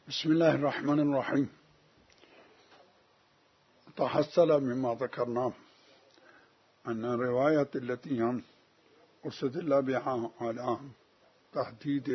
بسم الله الرحمن الرحيم. تحصل مما ذكرناه أن الرواية التي استدل بها على تحديد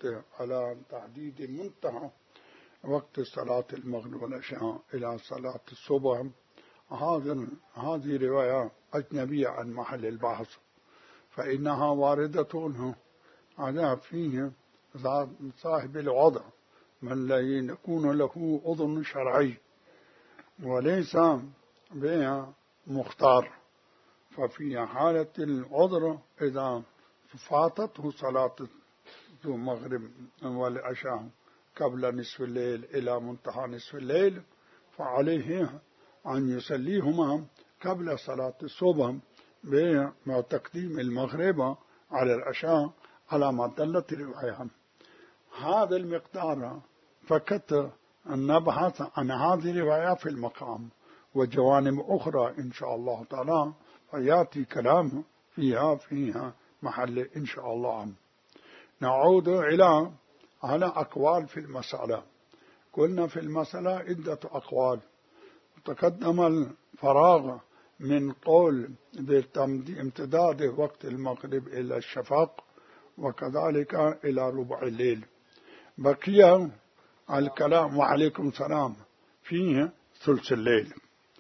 منتهى وقت صلاة المغرب والعشاء إلى صلاة الصبح، هذه رواية أجنبية عن محل البحث، فإنها واردة على فيه صاحب الوضع من لا يكون له أذن شرعي وليس بها مختار. ففي حالة العذر إذا فاتته صلاة المغرب والعشاء قبل نصف الليل إلى منتهى نصف الليل، فعليه أن يصليهما قبل صلاة الصبح بتقديم المغرب على العشاء على ما دلت الرواية. هذا المقدار فقط نبحث عن هذه الرواية في المقام، وجوانب أخرى إن شاء الله تعالى فيأتي كلام فيها محل إن شاء الله. نعود إلى أقوال في المسألة. قلنا في المسألة عدة أقوال. تقدم الفراغ من قول بامتداد وقت المغرب إلى الشفق وكذلك إلى ربع الليل. بقي الكلام وعليكم السلام فيه ثلث الليل.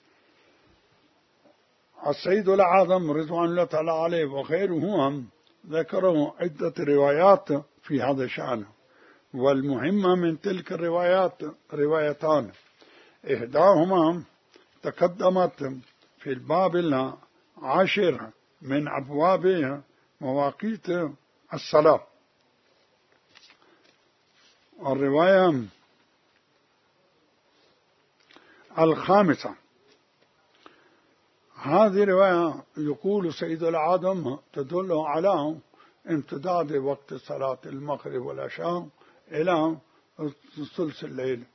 السيد الأعظم رضوان الله تعالى عليه وغيره ذكروا عدة روايات في هذا الشأن، والمهمة من تلك الروايات روايتان. إحداهما تقدمت في الباب العاشر من أبواب مواقيت الصلاة. الرواية الخامسة، هذه رواية يقول سيد العظم تدل على امتداد وقت صلاة المغرب والعشاء إلى ثلث الليل،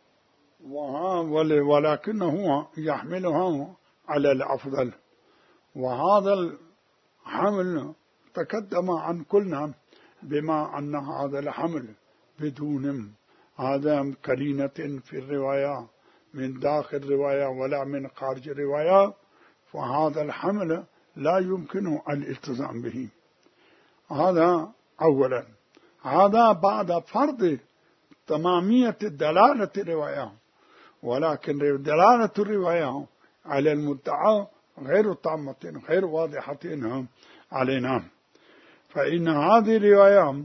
ولكنه يحملها على الأفضل. وهذا الحمل تقدم عن كلنا بما أن هذا الحمل بدون هذا قرينة في الرواية من داخل الرواية ولا من خارج الرواية، فهذا الحمل لا يمكن الالتزام به. هذا أولا. هذا بعد فرض تمامية دلالة الرواية، ولكن دلالة الرواية على المدعى غير تامة غير واضحة علينا. فإن هذه الرواية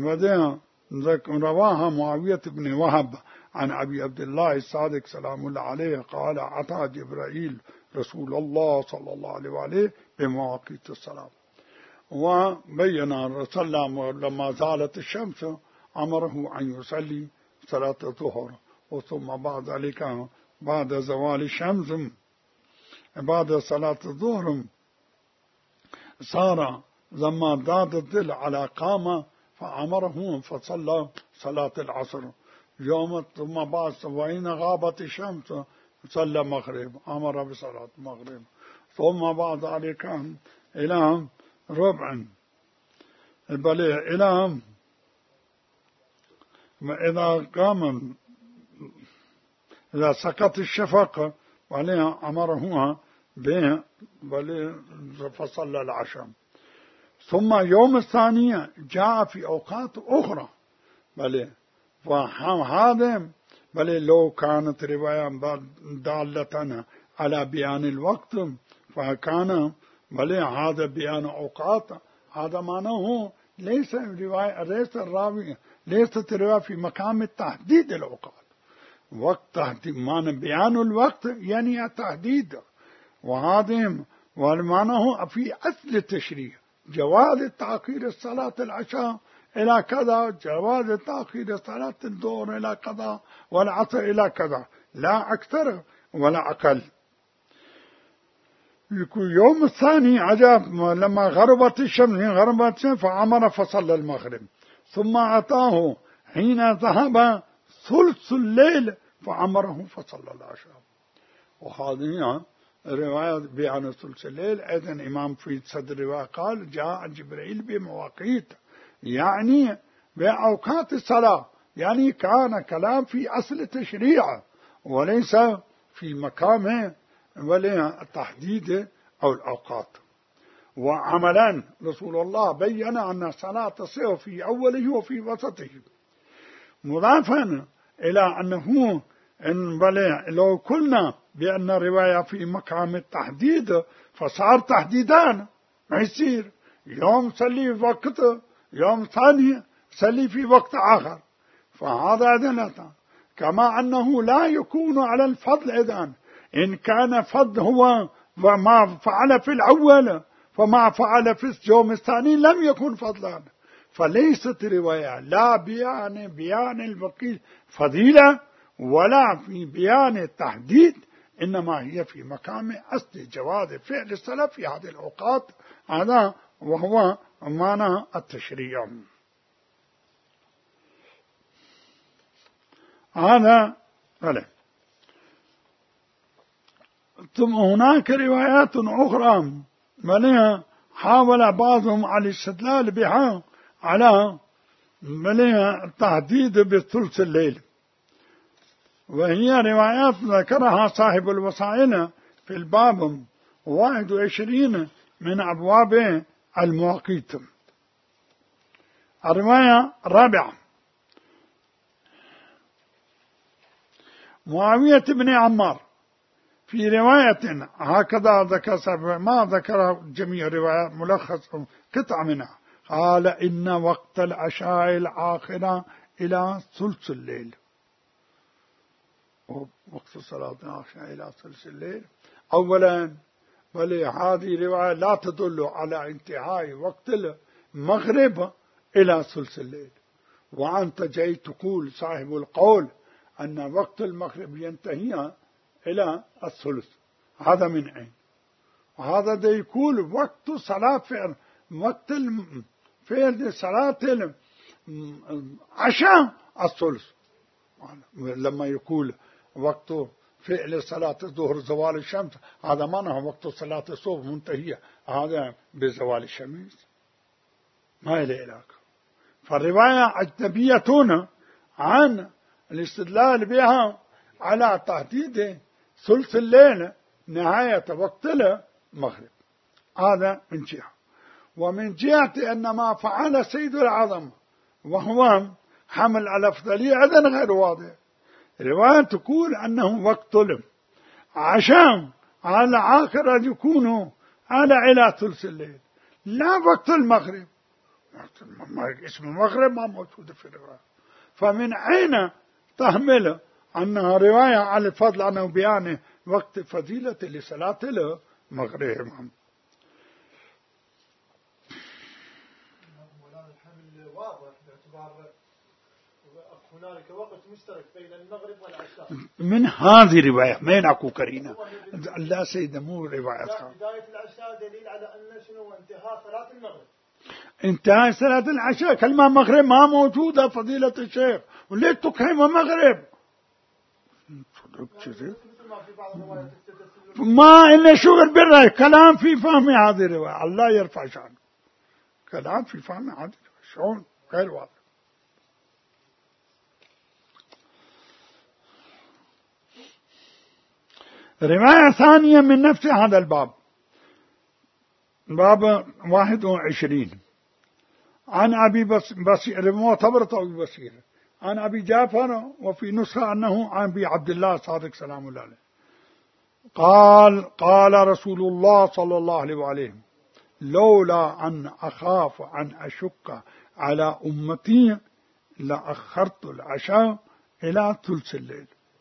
رواها معاوية بن وهب عن أبي عبد الله الصادق سلام الله عليه قال: أتى جبرائيل رسول الله صلى الله عليه وآله بمواقيت الصلاة، وبين صلى لما زالت الشمس أمره أن يصلي صلاة الظهر، وثم بعد ذلك بعد زوال الشمس بعد صلاة الظهر صار لما ضاد الظل على قامة فأمره فصلى صلاة العصر يوم، ثم بعد وإن غابت الشمس صلى مغرب، أمر بصلاة المغرب، ثم بعد ذلك إلى ربع بل إلى إذا سقط الشفق وعليها أمره به فصلى العشاء. ثم يوم الثانية جاء في أوقات أخرى وهذا لو كانت رواية دالة على بيان الوقت فكان هذا بيان أوقات. هذا معناه ليس الرواية في مقام تحديد الأوقات. وقت تحديد معنى بيان الوقت يعني التحديد، وهذا معناه في أصل التشريع جواز تأخير صلاة العشاء إلى كذا، جواز تأخير صلاة الظهر إلى كذا والعصر إلى كذا، لا أكثر ولا أقل. يكون يوم الثاني عجب لما غربت الشمس فأمر فصلى المغرب، ثم أتاه حين ذهب ثلث الليل فأمره فصلى العشاء. وهذه رواية بيان ثلث الليل. أيضا إمام في صدر الرواية قال: جاء جبرائيل بمواقيت، يعني بأوقات الصلاة يعني كان كلام في أصل التشريع وليس في مقام ولا تحديد أو الأوقات. وعملا رسول الله بين أن الصلاة تصح في أوله وفي وسطه، مضافا إلى أنه لو قلنا بأن الرواية في مقام التحديد فصار تحديدان، ما يصير يوم صلي في وقت، يوم ثاني صلي في وقت آخر، فهذا أدلة. كما أنه لا يكون على الفضل إذن، إن كان فضل هو وما فعل في الأول فما فعل في اليوم الثاني لم يكن فضلا، فليست رواية لا بيان الوقت فضيلة ولا في بيان التحديد، إنما هي في مقام أصل جواز فعل السلف في هذه الأوقات، هذا وهو معنى التشريع. هذا ثم هناك روايات أخرى مليها حاول بعضهم على الاستدلال بها على مليها التحديد بثلث الليل، وهي روايات ذكرها صاحب الوسائل في الباب 21 من أبواب المواقيت. الرواية الرابعة معاوية بن عمار في رواية هكذا ذكر، ما ذكر جميع الروايات، ملخص قطع منها، قال إن وقت العشاء الآخرة إلى ثلث الليل. وقت صلاة العشاء إلى ثلث الليل أولا، هذه رواية لا تدل على انتهاء وقت المغرب إلى ثلث الليل، وأنت جاي تقول صاحب القول أن وقت المغرب ينتهي إلى الثلث، هذا من أين؟ وهذا ده يقول وقت صلاة فعل، وقت فعل صلاة العشاء الثلث، لما يقول وقت فعل صلاة الظهر زوال الشمس، هذا معناه وقت صلاة الصبح منتهية، هذا بزوال الشمس، ما إلى علاقة. فالرواية أجنبية عن الاستدلال بها على تحديد ثلث الليل نهاية وقت المغرب، هذا من جهة. ومن جهة أن ما فعل سيد العظم وهو حمل على الأفضلية أيضا غير واضح. رواية تقول أنه وقت عشان على آخر يكون على إلى ثلث الليل، لا وقت المغرب. اسم المغرب ما موجود في الرواية، فمن أين تحمل أنها رواية على الفضل أنه بيان وقت فضيلة لصلاة المغرب؟ هنالك وقت مشترك بين المغرب والعشاء من هذه الرواية، ما ينعكو كرينا لا سيد مو روايتها. بداية العشاء دليل على أن شنو انتهاء صلاة المغرب، انتهاء صلاة العشاء، كلمة مغرب ما موجودة فضيلة الشيخ، وليش تكلم مغرب؟ ما إلا شغل بالرأي، كلام في فهم هذه الرواية، الله يرفع شأنه، كلام في فهم هذه الرواية شلون غير واضح. رواية ثانية من نفس هذا الباب، باب 21 عن أبي بصير معتبرة أبي بصير عن أبي جعفر، وفي نسخة أنه عن أبي عبد الله صادق سلام الله عليه قال رسول الله صلى الله عليه وآله لولا أن أخاف أن أشك على أمتي لأخرت العشاء إلى ثلث الليل.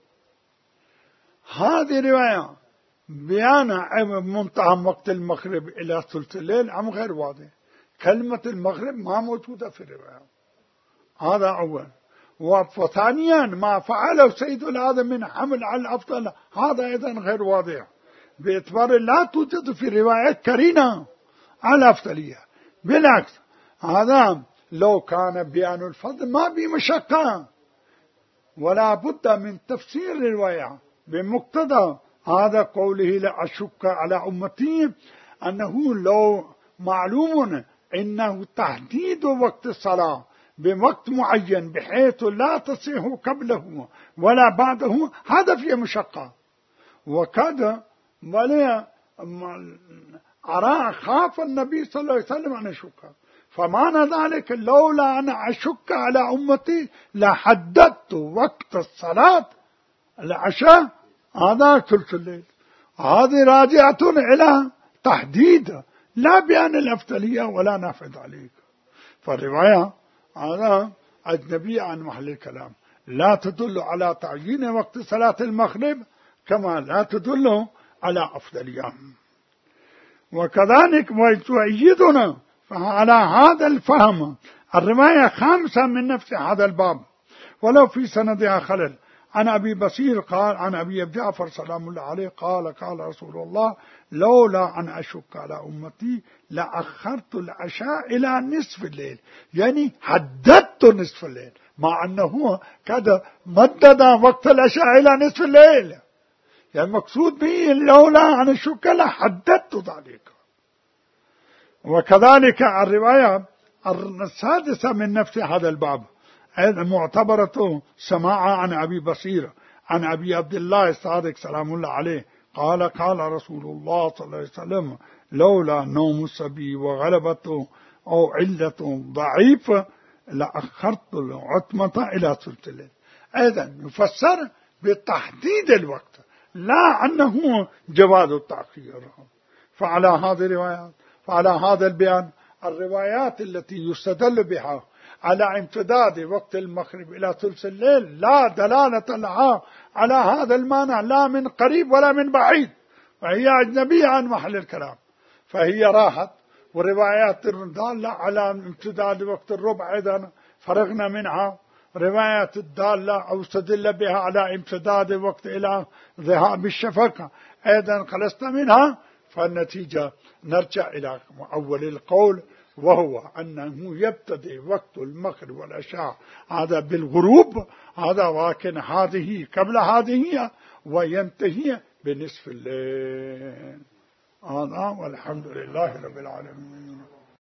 هذه رواية بيان منتهى وقت المغرب إلى ثلث الليل أم غير واضح، كلمة المغرب ما موجودة في الرواية، هذا أول. وثانيا ما فعله سيد العظم من حمل على الأفضل هذا أيضا غير واضح، باعتبار لا توجد في روايات كرينة على أفضلية، بالعكس هذا لو كان بيان الفضل ما بمشقة، ولا بد من تفسير الرواية بمقتضى هذا قوله لا أشك على أمتي، أنه لو معلوم إنه تحديد وقت الصلاة بوقت معين بحيث لا تصيح قبله ولا بعده، هذا فيه مشقة. وكذا ولا خاف النبي صلى الله عليه وسلم أن يشك، فمعنى ذلك لولا أن أشك على أمتي لحددت وقت الصلاة العشاء هذا ثلث الليل. هذه راجعة إلى تحديد، لا بيان الأفضلية ولا نافذ عليك. فالرواية هذا أجنبية عن محل الكلام، لا تدل على تعيين وقت صلاة المغرب كما لا تدل على أفضلية. وكذلك ويؤيدنا فعلى هذا الفهم الرواية 5 من نفس هذا الباب ولو في سندها خلل. عن أبي بصير قال عن أبي جعفر سلام الله عليه قال قال رسول الله لولا أن أشك على أمتي لأخرت العشاء إلى نصف الليل، يعني حددت نصف الليل، مع أنه كذا مدد وقت العشاء إلى نصف الليل، يعني مقصود به لولا أن أشك لحددت ذلك. وكذلك الرواية 6 من نفس هذا الباب معتبرة سماعة عن أبي بصير عن أبي عبد الله الصادق سلام الله عليه قال قال رسول الله صلى الله عليه وسلم لولا نوم الصبي وغلبته أو علة ضعيفة لأخرت العتمة إلى ثلث الليل. أيضا يفسر بتحديد الوقت لا أنه جواز التأخير. فعلى هذه الروايات فعلى هذا البيان الروايات التي يستدل بها على امتداد وقت المغرب إلى ثلث الليل لا دلالة لها على هذا المعنى لا من قريب ولا من بعيد، وهي أجنبية عن محل الكلام، فهي راحت. وروايات الدالة على امتداد وقت الربع أيضا فرغنا منها، روايات الدالة أو استدل بها على امتداد وقت إلى ذهاب الشفق أيضا خلصنا منها. فالنتيجة نرجع إلى أول القول وهو أنه يبتدئ وقت المغرب والعشاء هذا بالغروب هذا، ولكن هذه قبل هذه وينتهي بنصف الليل هذا. والحمد لله رب العالمين.